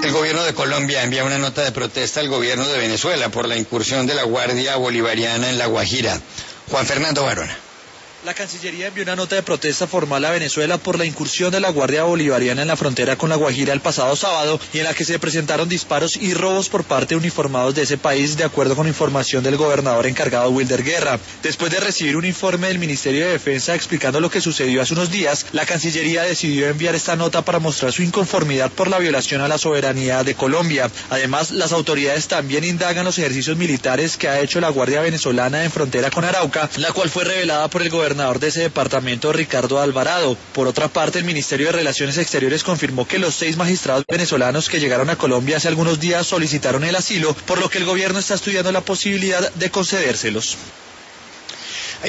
El gobierno de Colombia envía una nota de protesta al gobierno de Venezuela por la incursión de la Guardia Bolivariana en La Guajira. Juan Fernando Barona. La Cancillería envió una nota de protesta formal a Venezuela por la incursión de la Guardia Bolivariana en la frontera con La Guajira el pasado sábado y en la que se presentaron disparos y robos por parte de uniformados de ese país, de acuerdo con información del gobernador encargado Wilder Guerra. Después de recibir un informe del Ministerio de Defensa explicando lo que sucedió hace unos días, la Cancillería decidió enviar esta nota para mostrar su inconformidad por la violación a la soberanía de Colombia. Además, las autoridades también indagan los ejercicios militares que ha hecho la Guardia Venezolana en frontera con Arauca, la cual fue revelada por el gobernador de ese departamento, Ricardo Alvarado. Por otra parte, el Ministerio de Relaciones Exteriores confirmó que los 6 magistrados venezolanos que llegaron a Colombia hace algunos días solicitaron el asilo, por lo que el gobierno está estudiando la posibilidad de concedérselos.